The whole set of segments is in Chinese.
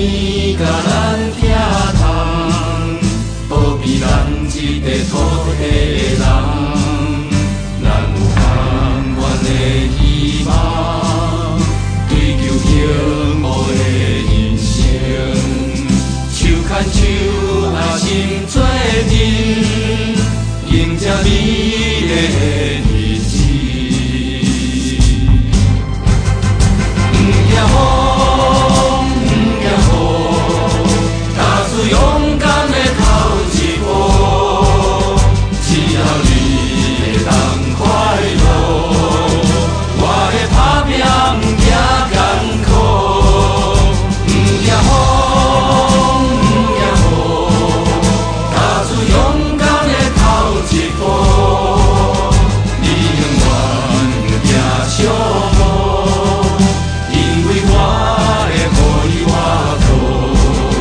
天甲咱疼痛，保庇咱这块土地的人。咱有永远的希望，追求幸福的人生。手牵手啊，心做阵，迎接美丽的日子。不惊风，不惊雨，踏出勇敢的头一步。只要你会当快乐，我会打拼行艰苦。不惊风，不惊雨，踏出勇敢的头一步。你永远行小路，因为我会予你活路。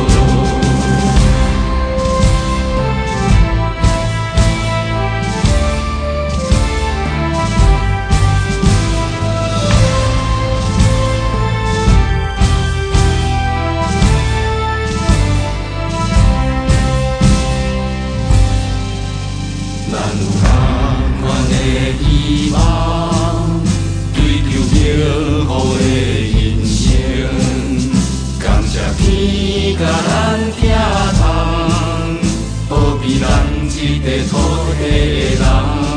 咱有永远的希望，追求幸福的人生。感谢天甲咱疼痛，保庇咱这块土地的人。